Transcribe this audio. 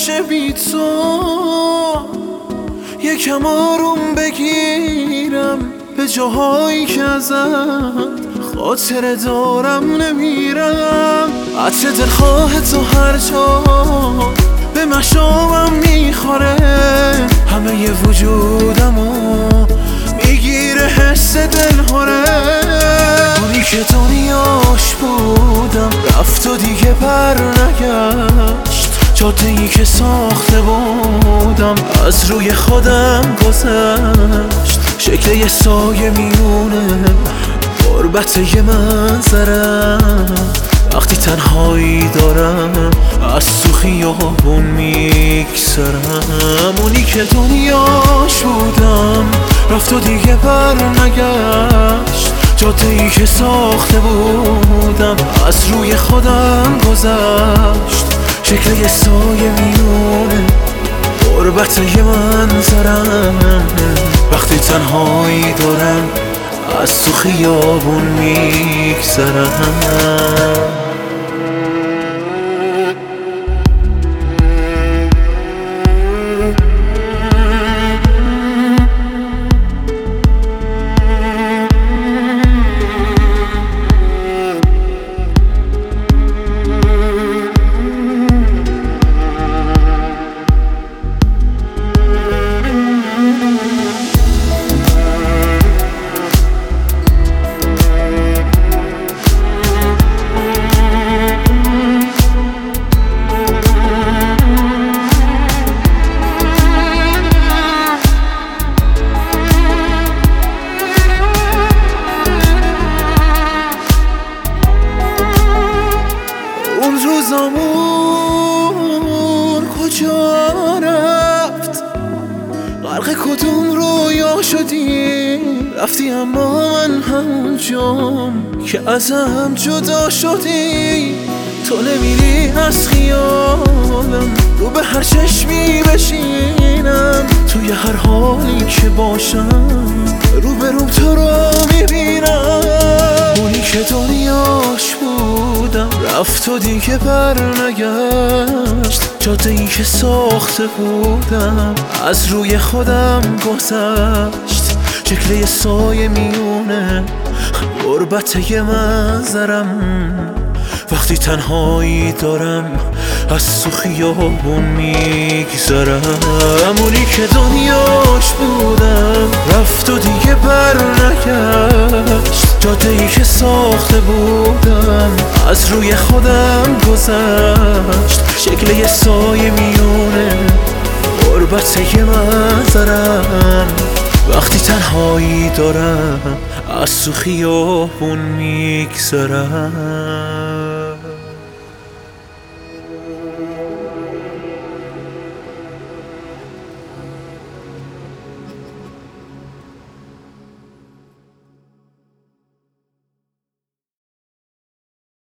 نمیشه بی تو. یکم آروم بگیرم به جاهایی که ازت خاطره دارم نمیرم. عطر دلخواه تو هر جا به مشامم میخوره، همه ی وجودمو میگیره حس دلهوره. اونی که دنیاش بودم رفت و دیگه بر نگشت، جاده‌ای که ساخته بودم از روی خودم گذشت. شکل یه سایه میونه غربت یه منظرم، وقتی تنهایی دارم از تو خیابون میگذرم. اونی که دنیاش بودم رفت و دیگه بر نگشت، جاده‌ای که ساخته بودم از روی خودم گذشت. شکل یه سایه میونه غربت یه منظرم، وقتی تنهایی دارم از تو خیابون میگذرم. اون روزامون کجا رفت؟ غرق کدوم رویا شدی؟ رفتی اما من همونجام که ازم جدا شدی. تو نمیری از خیالم، رو به هر چشمی بشینم، توی هر حالی که باشم رو به روم تو رو میبینم. اونی که دنیاش بودم رفت و دیگه بر نگشت، جاده‌ای که ساخته بودم از روی خودم گذشت. شکل یه سایه میونه غربت یه منظرم، وقتی تنهایی دارم از تو خیابون میگذرم. اونی که دنیاش بودم رفت و دیگه بر نگشت، جاده‌ای که ساخته بودم از روی خودم گذشت. شکل یه سایه میونه غربت یه منظرم، وقتی تنهایی دارم از تو خیابون میگذرم.